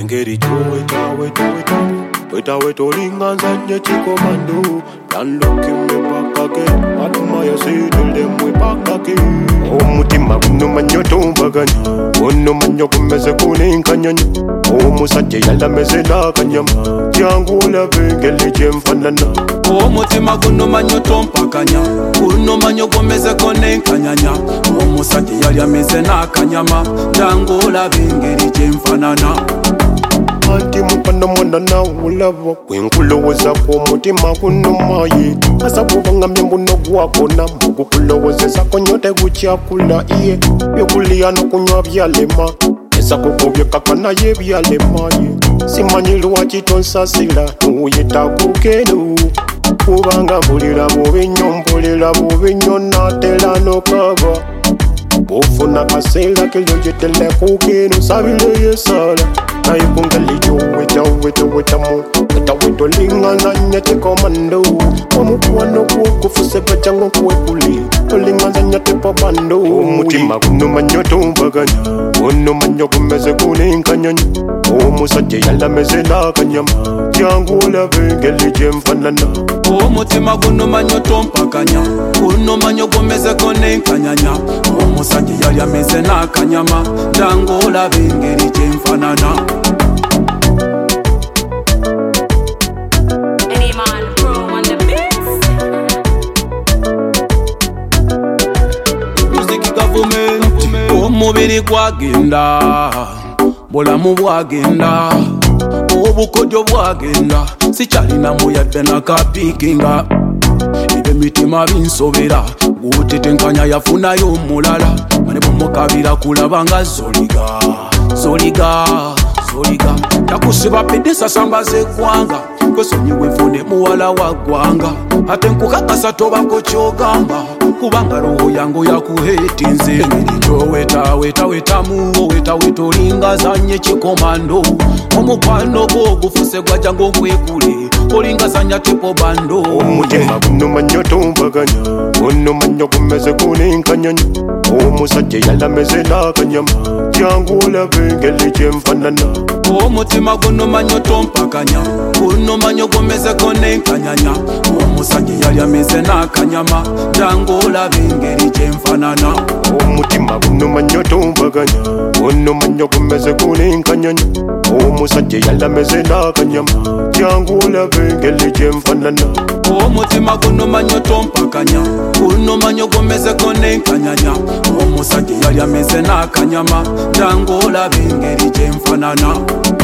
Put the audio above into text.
engeri weta tolinganza nye chikomando. Can't look in me back again. Admire say tell them we back again. Omutima guno manyo tombaganya, ono manyo kumeze kunenkanyanya. Omusajja yalameze nakanyama, jangu olabe ngeli gyemfanana. Omutima guno manyo tompakanya, guno manyo kumeze kunenkanyanya. Omusajja yalameze nakanyama, jangu olabe ngeli gyemfanana. Anti mupanda mwana na ulava kwenkuloweza kwa mutima kunomaye asabuva mbuno gwakona mukukulowezesa konyote kuchakula iye byokulya nokunywa byalema esa kukubyekaka naye byalemaye simanyirwa kitonsasira nuyita kukeno kubanga mpulira bubi nnyo natera nokaba ofuna kaseera kelyoyetele kukeno sabile yesala naye kungaliju wetamu wetolingana nyate komando omukwano gwokufuse bajango kwekuli tolingana nyate pabando omutima guno manyo tombaganya ono manyo kumeze kunenkanyanya omusajja yalameze nakanyama jangu olabe ngeli gyemfanana omutima guno manyo tompakanya guno manyo kumeze kunenkanyanya omusajja yalameze nakanyama jangu olabe ngeli gyemfanana. Omubiri gwagenda, bulamu bwagenda, obukodyo bwagenda, sikyalinamu yadde nakapiikinga. Ebimitima binsobera, gutetenkanya yafunayo omulala, mane bumukabira kulaba nga zoliga. Takusiba pedde sasambaza eggwanga, kwesonyiwe nfune muwala wa ggwanga, ate nkukakasa tobako kyogamba, kubanga roho yangu yakuhetinze. Engeri weta olingaza nye chikomando, omukwano gwo gufuse gwaja ng'okwekule, olingaza nya tipo bando. Omutima guno manyo tombaganya, ono manyo kumeze kunenkanyanya, omusajja yalameze nakanyama, jangu olabe ngeli gyemfanana. Omutima guno manyo tompakanya, guno manyo gumeze kunenkanyanya, omusajja yalameze nakanyama, jangu olabe ngeli gyemfanana. Omutima guno manyo tombaganya, ono manyo kumeze kunenkanyanya, omusajja yalameze nakanyama, jangu olabe ngeli gyemfanana. Omutima guno manyo tompakanya, guno manyo gumeze kunenkanyanya, omusajja yalameze nakanyama, jangu olabe ngeli gyemfanana.